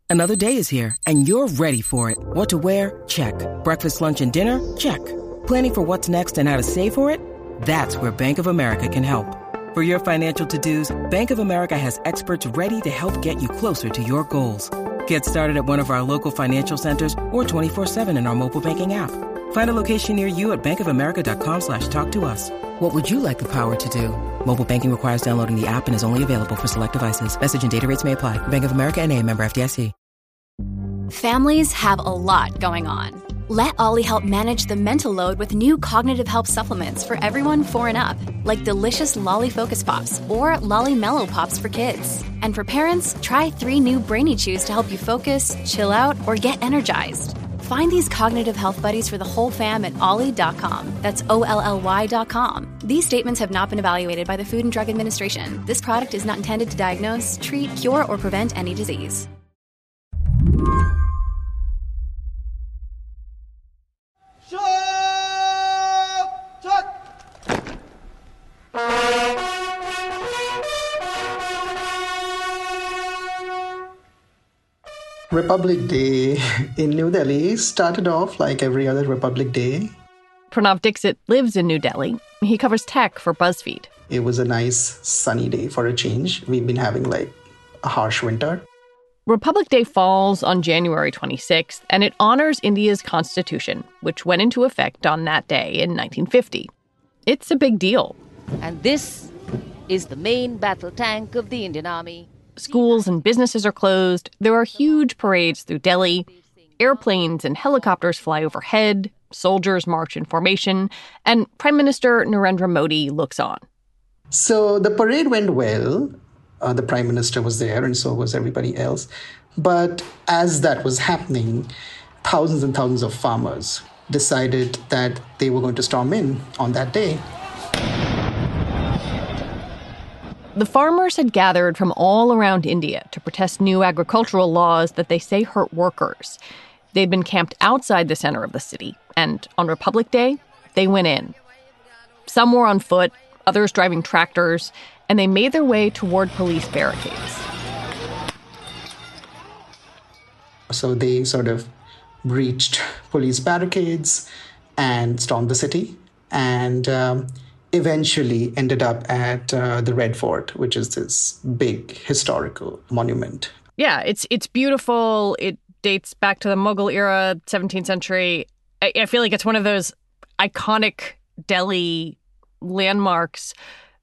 Another day is here, and you're ready for it. What to wear? Check. Breakfast, lunch, and dinner? Check. Planning for what's next and how to save for it? That's where Bank of America can help. For your financial to-dos, Bank of America has experts ready to help get you closer to your goals. Get started at one of our local financial centers or 24/7 in our mobile banking app. Find a location near you at bankofamerica.com/talktous. What would you like the power to do? Mobile banking requires downloading the app and is only available for select devices. Message and data rates may apply. Bank of America N.A., member FDIC. Families have a lot going on. Let Ollie help manage the mental load with new cognitive help supplements for everyone 4 and up, like delicious Lolly Focus Pops or Lolly Mellow Pops for kids. And for parents, try 3 new Brainy Chews to help you focus, chill out, or get energized. Find these cognitive health buddies for the whole fam at ollie.com. That's OLLY.com. These statements have not been evaluated by the Food and Drug Administration. This product is not intended to diagnose, treat, cure, or prevent any disease. Republic Day in New Delhi started off like every other Republic Day. Pranav Dixit lives in New Delhi. He covers tech for BuzzFeed. It was a nice sunny day for a change. We've been having like a harsh winter. Republic Day falls on January 26th, and it honors India's constitution, which went into effect on that day in 1950. It's a big deal. And this is the main battle tank of the Indian Army. Schools and businesses are closed. There are huge parades through Delhi. Airplanes and helicopters fly overhead. Soldiers march in formation. And Prime Minister Narendra Modi looks on. So the parade went well. The Prime Minister was there, and so was everybody else. But as that was happening, thousands and thousands of farmers decided that they were going to storm in on that day. The farmers had gathered from all around India to protest new agricultural laws that they say hurt workers. They'd been camped outside the center of the city, and on Republic Day, they went in. Some were on foot, others driving tractors, and they made their way toward police barricades. So they sort of breached police barricades and stormed the city, and eventually ended up at the Red Fort, which is this big historical monument. Yeah, it's beautiful. It dates back to the Mughal era, 17th century. I feel like it's one of those iconic Delhi landmarks.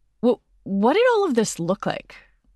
What did all of this look like?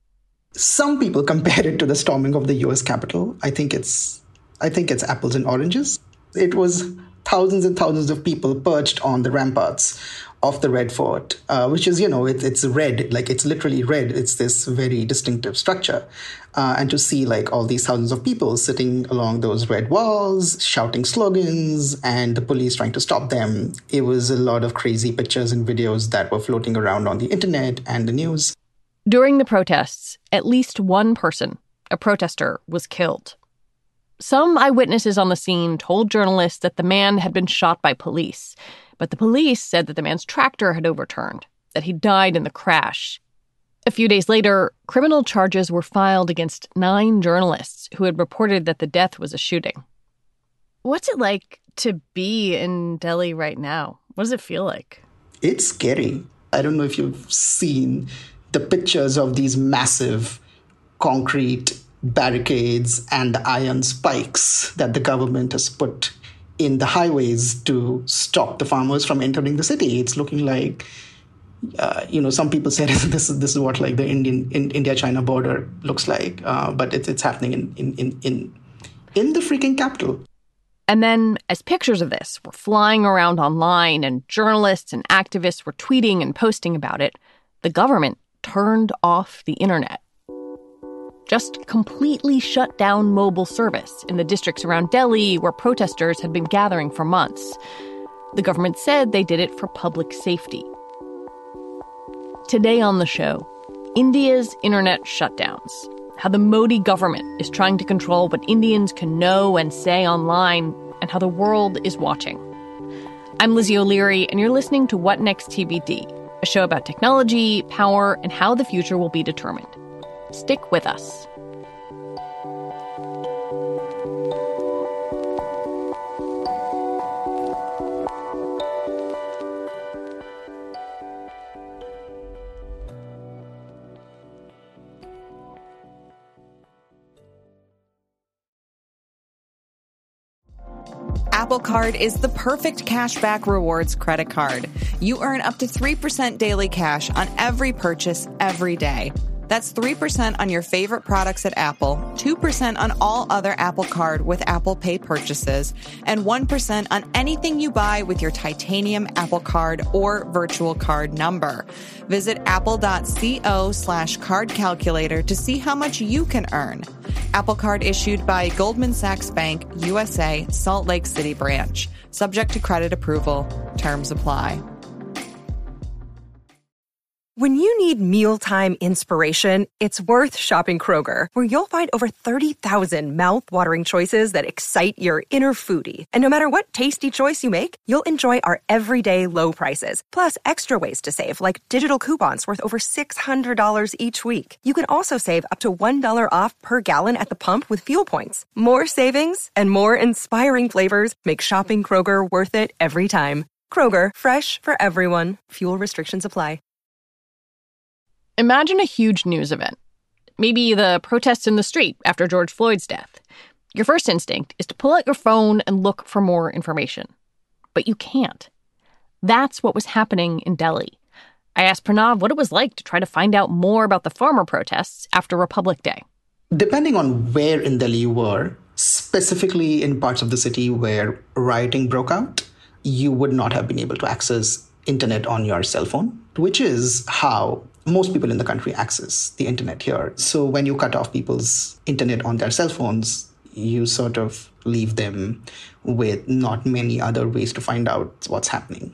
Some people compare it to the storming of the U.S. Capitol. I think it's apples and oranges. It was thousands and thousands of people perched on the ramparts of the Red Fort, which is, it's red, like it's literally red. It's this very distinctive structure. And to see like all these thousands of people sitting along those red walls, shouting slogans, and the police trying to stop them, it was a lot of crazy pictures and videos that were floating around on the internet and the news. During the protests, at least one person, a protester, was killed. Some eyewitnesses on the scene told journalists that the man had been shot by police, but the police said that the man's tractor had overturned, that he died in the crash. A few days later, criminal charges were filed against 9 journalists who had reported that the death was a shooting. What's it like to be in Delhi right now? What does it feel like? It's scary. I don't know if you've seen the pictures of these massive concrete barricades and the iron spikes that the government has put in the highways to stop the farmers from entering the city. It's looking like, some people said this is what like the India-China border looks like, but it's happening in the freaking capital. And then, as pictures of this were flying around online and journalists and activists were tweeting and posting about it, the government turned off the internet. Just completely shut down mobile service in the districts around Delhi where protesters had been gathering for months. The government said they did it for public safety. Today on the show, India's internet shutdowns, how the Modi government is trying to control what Indians can know and say online, and how the world is watching. I'm Lizzie O'Leary, and you're listening to What Next TBD, a show about technology, power, and how the future will be determined. Stick with us. Apple Card is the perfect cashback rewards credit card. You earn up to 3% daily cash on every purchase every day. That's 3% on your favorite products at Apple, 2% on all other Apple Card with Apple Pay purchases, and 1% on anything you buy with your titanium Apple Card or virtual card number. Visit apple.co/card calculator to see how much you can earn. Apple Card issued by Goldman Sachs Bank, USA, Salt Lake City branch. Subject to credit approval. Terms apply. When you need mealtime inspiration, it's worth shopping Kroger, where you'll find over 30,000 mouth-watering choices that excite your inner foodie. And no matter what tasty choice you make, you'll enjoy our everyday low prices, plus extra ways to save, like digital coupons worth over $600 each week. You can also save up to $1 off per gallon at the pump with fuel points. More savings and more inspiring flavors make shopping Kroger worth it every time. Kroger, fresh for everyone. Fuel restrictions apply. Imagine a huge news event. Maybe the protests in the street after George Floyd's death. Your first instinct is to pull out your phone and look for more information. But you can't. That's what was happening in Delhi. I asked Pranav what it was like to try to find out more about the farmer protests after Republic Day. Depending on where in Delhi you were, specifically in parts of the city where rioting broke out, you would not have been able to access internet on your cell phone, which is how most people in the country access the internet here. So when you cut off people's internet on their cell phones, you sort of leave them with not many other ways to find out what's happening.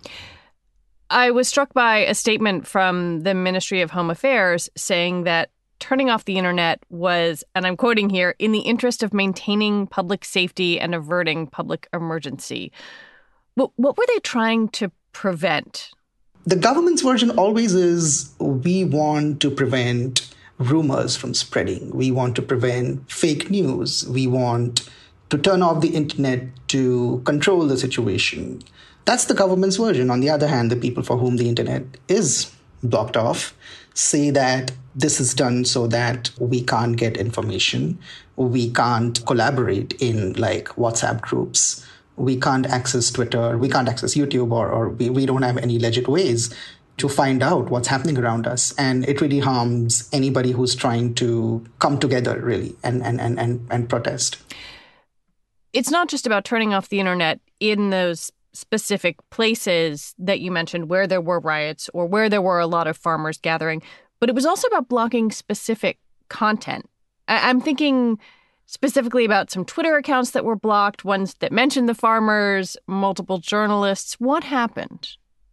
I was struck by a statement from the Ministry of Home Affairs saying that turning off the internet was, and I'm quoting here, in the interest of maintaining public safety and averting public emergency. What were they trying to prevent? The government's version always is, we want to prevent rumors from spreading. We want to prevent fake news. We want to turn off the internet to control the situation. That's the government's version. On the other hand, the people for whom the internet is blocked off say that this is done so that we can't get information. We can't collaborate in like WhatsApp groups. We can't access Twitter, we can't access YouTube, or we don't have any legit ways to find out what's happening around us. And it really harms anybody who's trying to come together, really, and protest. It's not just about turning off the internet in those specific places that you mentioned where there were riots or where there were a lot of farmers gathering, but it was also about blocking specific content. I'm thinking specifically about some Twitter accounts that were blocked, ones that mentioned the farmers, multiple journalists. What happened?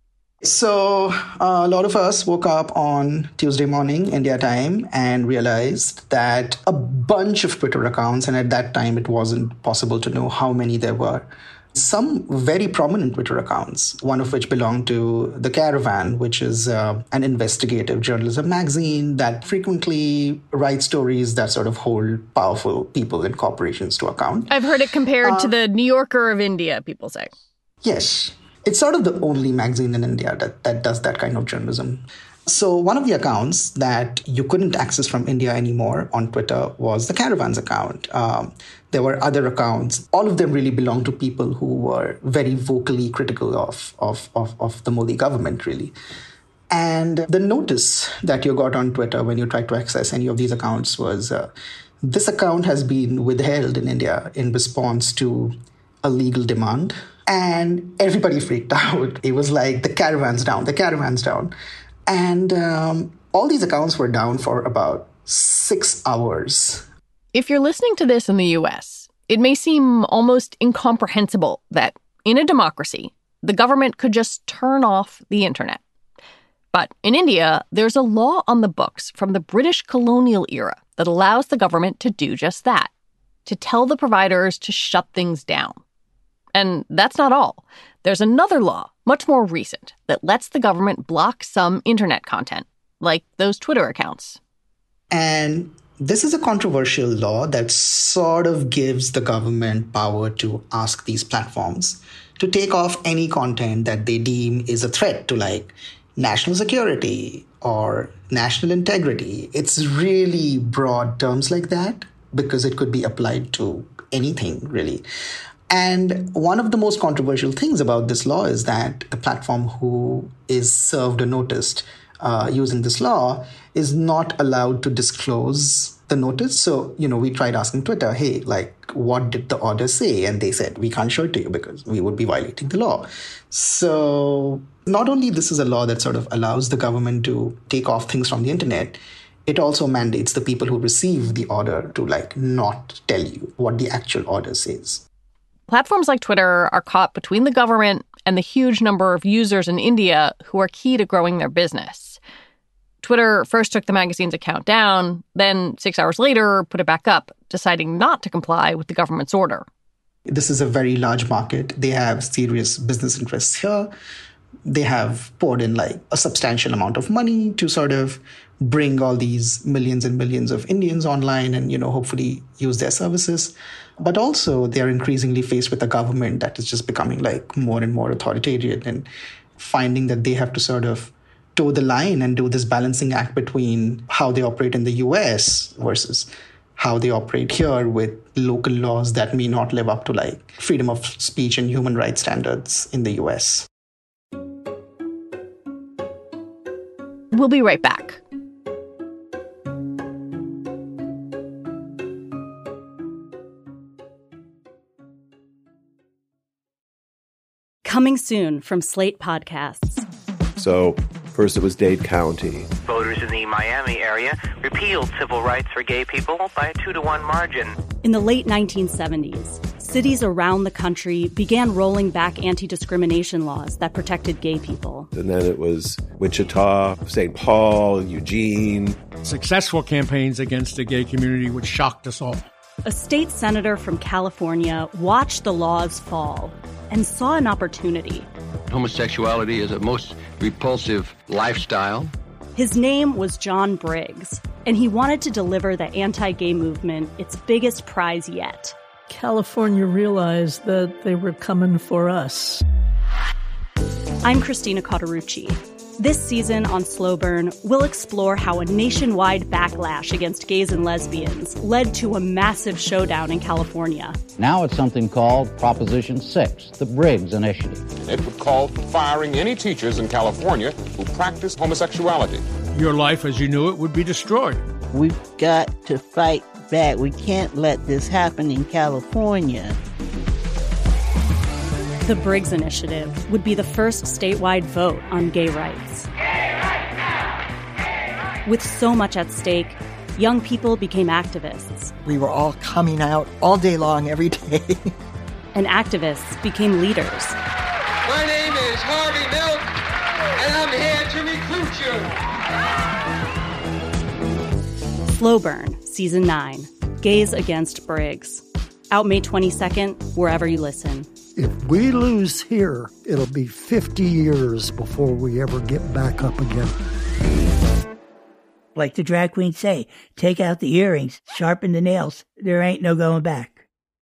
So a lot of us woke up on Tuesday morning, India time, and realized that a bunch of Twitter accounts, and at that time it wasn't possible to know how many there were, some very prominent Twitter accounts, one of which belonged to The Caravan, which is an investigative journalism magazine that frequently writes stories that sort of hold powerful people and corporations to account. I've heard it compared to the New Yorker of India, people say. Yes. It's sort of the only magazine in India that does that kind of journalism. So one of the accounts that you couldn't access from India anymore on Twitter was the Caravan's account. There were other accounts. All of them really belonged to people who were very vocally critical of the Modi government, really. And the notice that you got on Twitter when you tried to access any of these accounts was, this account has been withheld in India in response to a legal demand. And everybody freaked out. It was like, the Caravan's down, the Caravan's down. And all these accounts were down for about 6 hours. If you're listening to this in the U.S., it may seem almost incomprehensible that in a democracy, the government could just turn off the internet. But in India, there's a law on the books from the British colonial era that allows the government to do just that, to tell the providers to shut things down. And that's not all. There's another law, much more recent, that lets the government block some internet content, like those Twitter accounts. And This is a controversial law that sort of gives the government power to ask these platforms to take off any content that they deem is a threat to like national security or national integrity. It's really broad terms like that because it could be applied to anything, really. And one of the most controversial things about this law is that the platform who is served or noticed using this law is not allowed to disclose the notice. So, we tried asking Twitter, hey, like, what did the order say? And they said, we can't show it to you because we would be violating the law. So not only this is a law that sort of allows the government to take off things from the internet, it also mandates the people who receive the order to like not tell you what the actual order says. Platforms like Twitter are caught between the government and the huge number of users in India who are key to growing their business. Twitter first took the magazine's account down, then 6 hours later put it back up, deciding not to comply with the government's order. This is a very large market. They have serious business interests here. They have poured in like a substantial amount of money to sort of bring all these millions and millions of Indians online and, hopefully use their services. But also they're increasingly faced with a government that is just becoming like more and more authoritarian and finding that they have to sort of toe the line and do this balancing act between how they operate in the US versus how they operate here with local laws that may not live up to like freedom of speech and human rights standards in the US. We'll be right back. Coming soon from Slate Podcasts. So first it was Dade County. Voters in the Miami area repealed civil rights for gay people by a 2-to-1 margin. In the late 1970s, cities around the country began rolling back anti-discrimination laws that protected gay people. And then it was Wichita, St. Paul, Eugene. Successful campaigns against the gay community, which shocked us all. A state senator from California watched the laws fall and saw an opportunity. Homosexuality is a most repulsive lifestyle. His name was John Briggs, and he wanted to deliver the anti-gay movement its biggest prize yet. California realized that they were coming for us. I'm Christina Cauterucci. This season on Slow Burn, we'll explore how a nationwide backlash against gays and lesbians led to a massive showdown in California. Now it's something called Proposition 6, the Briggs Initiative. It would call for firing any teachers in California who practice homosexuality. Your life as you knew it would be destroyed. We've got to fight back. We can't let this happen in California. The Briggs Initiative would be the first statewide vote on gay rights. Gay rights now! Gay rights! With so much at stake, young people became activists. We were all coming out all day long, every day. And activists became leaders. My name is Harvey Milk, and I'm here to recruit you. Slow Burn, Season 9, Gays Against Briggs. Out May 22nd, wherever you listen. If we lose here, it'll be 50 years before we ever get back up again. Like the drag queens say, take out the earrings, sharpen the nails. There ain't no going back.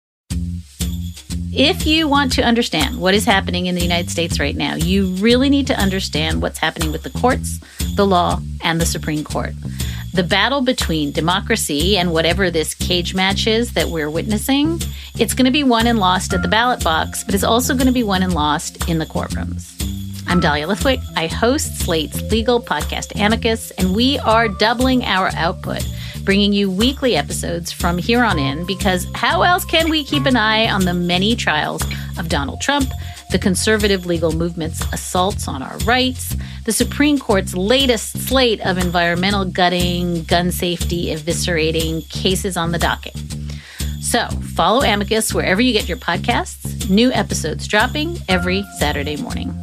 If you want to understand what is happening in the United States right now, you really need to understand what's happening with the courts, the law, and the Supreme Court. The battle between democracy and whatever this cage match is that we're witnessing, it's going to be won and lost at the ballot box, but it's also going to be won and lost in the courtrooms. I'm Dahlia Lithwick. I host Slate's legal podcast Amicus, and we are doubling our output, bringing you weekly episodes from here on in, because how else can we keep an eye on the many trials of Donald Trump, the conservative legal movement's assaults on our rights, the Supreme Court's latest slate of environmental gutting, gun safety eviscerating cases on the docket. So follow Amicus wherever you get your podcasts. New episodes dropping every Saturday morning.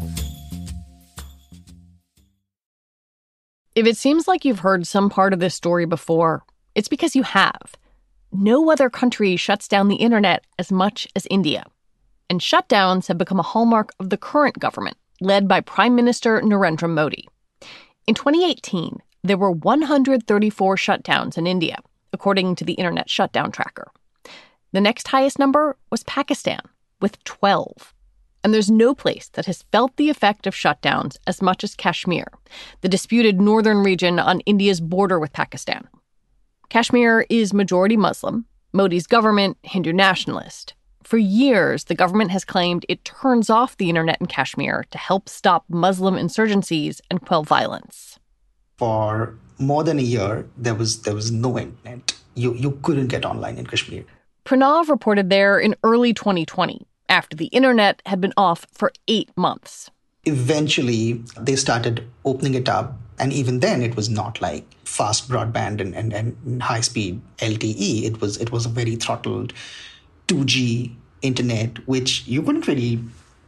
If it seems like you've heard some part of this story before, it's because you have. No other country shuts down the internet as much as India. And shutdowns have become a hallmark of the current government, led by Prime Minister Narendra Modi. In 2018, there were 134 shutdowns in India, according to the Internet Shutdown Tracker. The next highest number was Pakistan, with 12. And there's no place that has felt the effect of shutdowns as much as Kashmir, the disputed northern region on India's border with Pakistan. Kashmir is majority Muslim, Modi's government Hindu nationalist. For years, the government has claimed it turns off the internet in Kashmir to help stop Muslim insurgencies and quell violence. For more than a year, there was no internet. You couldn't get online in Kashmir. Pranav reported there in early 2020, after the internet had been off for 8 months. Eventually, they started opening it up. And even then, it was not like fast broadband and high-speed LTE. It was a very throttled 2G internet, which you couldn't really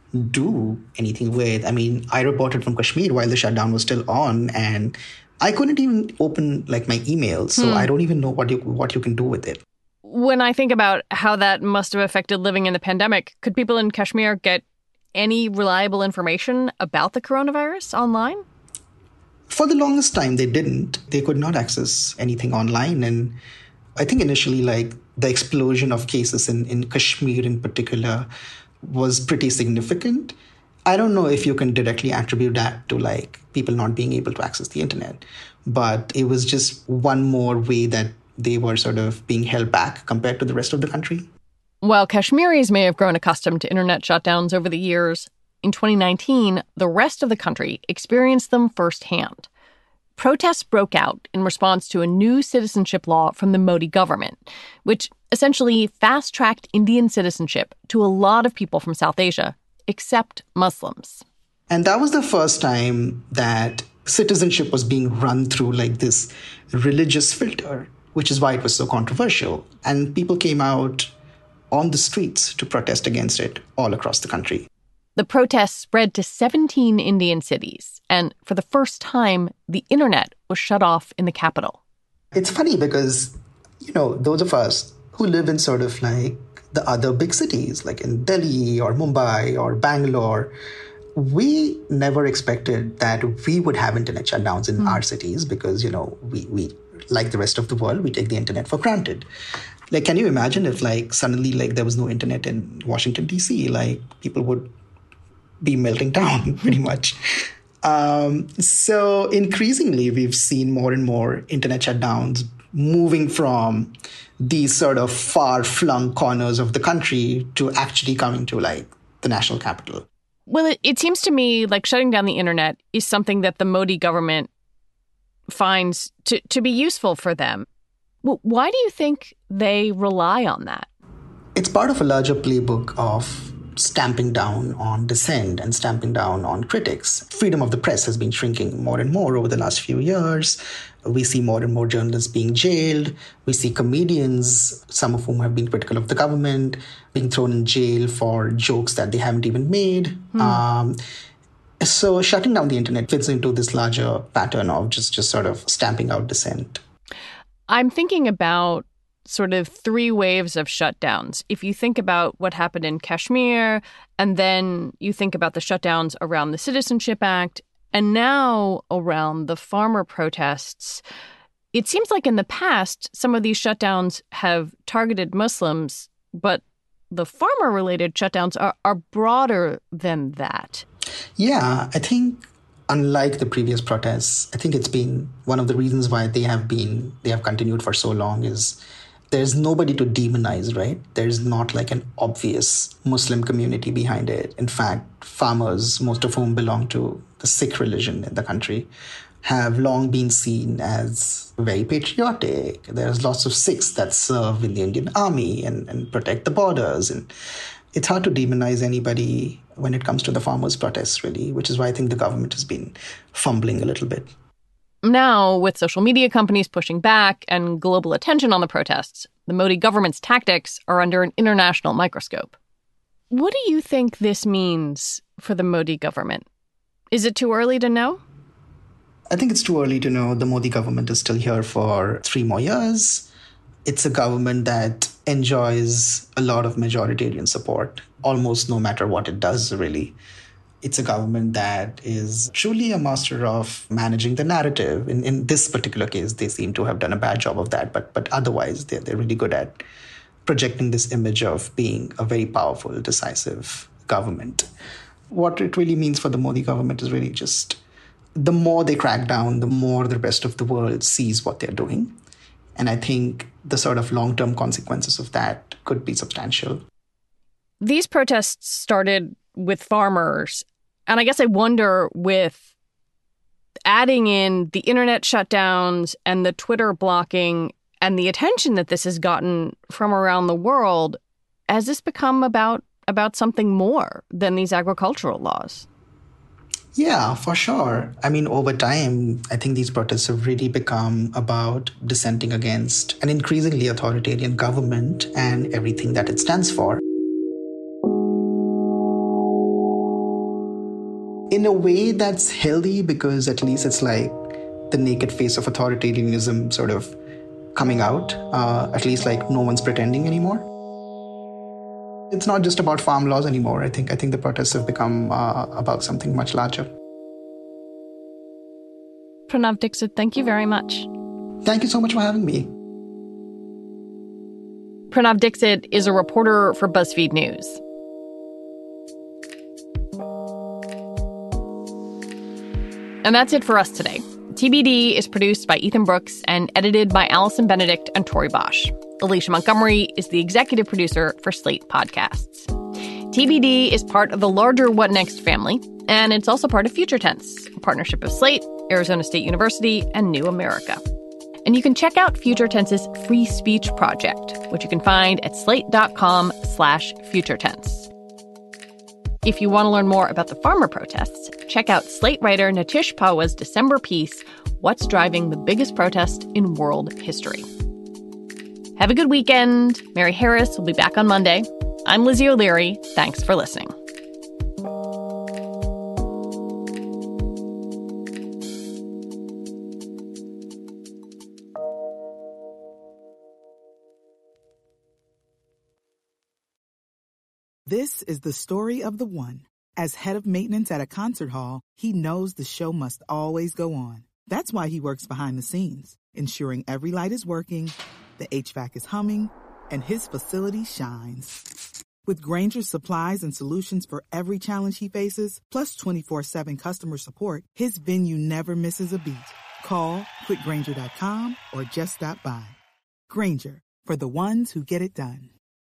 do anything with. I mean, I reported from Kashmir while the shutdown was still on, and I couldn't even open like my emails. So I don't even know what you can do with it. When I think about how that must have affected living in the pandemic, could people in Kashmir get any reliable information about the coronavirus online? For the longest time, they didn't. They could not access anything online. And I think initially, like, the explosion of cases in Kashmir in particular was pretty significant. I don't know if you can directly attribute that to, like, people not being able to access the internet. But it was just one more way that they were sort of being held back compared to the rest of the country. While Kashmiris may have grown accustomed to internet shutdowns over the years, in 2019, the rest of the country experienced them firsthand. Protests broke out in response to a new citizenship law from the Modi government, which essentially fast-tracked Indian citizenship to a lot of people from South Asia, except Muslims. And that was the first time that citizenship was being run through like this religious filter, which is why it was so controversial. And people came out on the streets to protest against it all across the country. The protests spread to 17 Indian cities, and for the first time, the internet was shut off in the capital. It's funny because, those of us who live in sort of like the other big cities, like in Delhi or Mumbai or Bangalore, we never expected that we would have internet shutdowns in our cities because, we, like the rest of the world, we take the internet for granted. Like, can you imagine if, like, suddenly, like, there was no internet in Washington, D.C.? Like, people would be melting down pretty much. So increasingly, we've seen more and more internet shutdowns moving from these sort of far-flung corners of the country to actually coming to like the national capital. Well, it seems to me like shutting down the internet is something that the Modi government finds to be useful for them. Well, why do you think they rely on that? It's part of a larger playbook of stamping down on dissent and stamping down on critics. Freedom of the press has been shrinking more and more over the last few years. We see more and more journalists being jailed. We see comedians, some of whom have been critical of the government, being thrown in jail for jokes that they haven't even made. So shutting down the internet fits into this larger pattern of just sort of stamping out dissent. I'm thinking about sort of 3 waves of shutdowns. If you think about what happened in Kashmir, and then you think about the shutdowns around the Citizenship Act, and now around the farmer protests, it seems like in the past, some of these shutdowns have targeted Muslims, but the farmer-related shutdowns are broader than that. Yeah, I think unlike the previous protests, I think it's been one of the reasons why they have continued for so long is there's nobody to demonize, right? There's not like an obvious Muslim community behind it. In fact, farmers, most of whom belong to the Sikh religion in the country, have long been seen as very patriotic. There's lots of Sikhs that serve in the Indian army and protect the borders. And it's hard to demonize anybody when it comes to the farmers' protests, really, which is why I think the government has been fumbling a little bit. Now, with social media companies pushing back and global attention on the protests, the Modi government's tactics are under an international microscope. What do you think this means for the Modi government? Is it too early to know? I think it's too early to know. The Modi government is still here for 3 more years. It's a government that enjoys a lot of majoritarian support, almost no matter what it does, really. It's a government that is truly a master of managing the narrative. In this particular case, they seem to have done a bad job of that, but otherwise they're really good at projecting this image of being a very powerful, decisive government. What it really means for the Modi government is really just the more they crack down, the more the rest of the world sees what they're doing. And I think the sort of long-term consequences of that could be substantial. These protests started with farmers. And I guess I wonder, with adding in the internet shutdowns and the Twitter blocking and the attention that this has gotten from around the world, has this become about something more than these agricultural laws? Yeah, for sure. I mean, over time, I think these protests have really become about dissenting against an increasingly authoritarian government and everything that it stands for. In a way that's healthy, because at least it's like the naked face of authoritarianism sort of coming out. At least like no one's pretending anymore. It's not just about farm laws anymore. I think the protests have become about something much larger. Pranav Dixit, thank you very much. Thank you so much for having me. Pranav Dixit is a reporter for BuzzFeed News. And that's it for us today. TBD is produced by Ethan Brooks and edited by Allison Benedict and Tori Bosch. Alicia Montgomery is the executive producer for Slate Podcasts. TBD is part of the larger What Next family, and it's also part of Future Tense, a partnership of Slate, Arizona State University, and New America. And you can check out Future Tense's Free Speech Project, which you can find at slate.com/futuretense. If you want to learn more about the farmer protests, check out Slate writer Nitish Pawa's December piece, What's Driving the Biggest Protest in World History? Have a good weekend. Mary Harris will be back on Monday. I'm Lizzie O'Leary. Thanks for listening. This is the story of the one. As head of maintenance at a concert hall, he knows the show must always go on. That's why he works behind the scenes, ensuring every light is working, the HVAC is humming, and his facility shines. With Grainger's supplies and solutions for every challenge he faces, plus 24/7 customer support, his venue never misses a beat. Call quickgrainger.com or just stop by. Grainger, for the ones who get it done.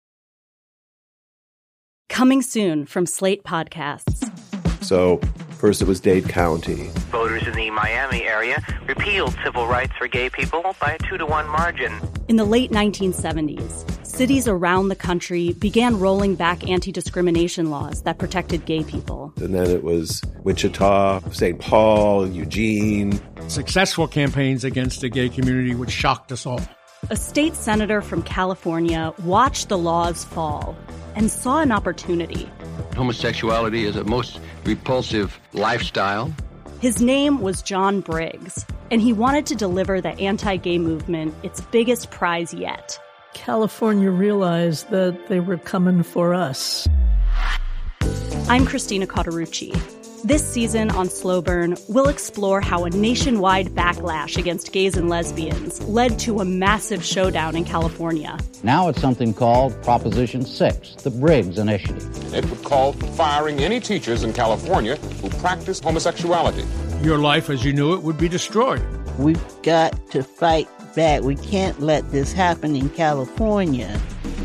Coming soon from Slate Podcasts. So, first it was Dade County. Voters in the Miami area repealed civil rights for gay people by a 2-to-1 margin. In the late 1970s, cities around the country began rolling back anti-discrimination laws that protected gay people. And then it was Wichita, St. Paul, Eugene. Successful campaigns against the gay community, which shocked us all. A state senator from California watched the laws fall and saw an opportunity. Homosexuality is a most repulsive lifestyle. His name was John Briggs, and he wanted to deliver the anti-gay movement its biggest prize yet. California realized that they were coming for us. I'm Christina Cauterucci. This season on Slow Burn, we'll explore how a nationwide backlash against gays and lesbians led to a massive showdown in California. Now it's something called Proposition 6, the Briggs Initiative. It would call for firing any teachers in California who practice homosexuality. Your life as you knew it would be destroyed. We've got to fight back. We can't let this happen in California.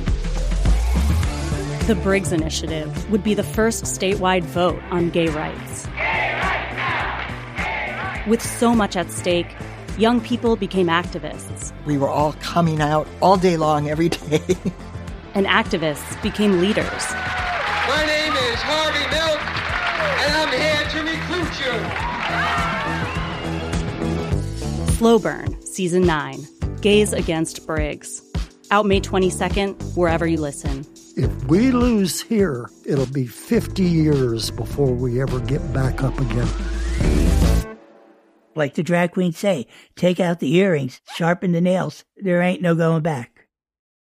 The Briggs Initiative would be the first statewide vote on gay rights. Gay rights now! Gay rights! With so much at stake, young people became activists. We were all coming out all day long, every day. And activists became leaders. My name is Harvey Milk, and I'm here to recruit you. Slow Burn, Season 9, Gays Against Briggs. Out May 22nd, wherever you listen. If we lose here, it'll be 50 years before we ever get back up again. Like the drag queens say, take out the earrings, sharpen the nails. There ain't no going back.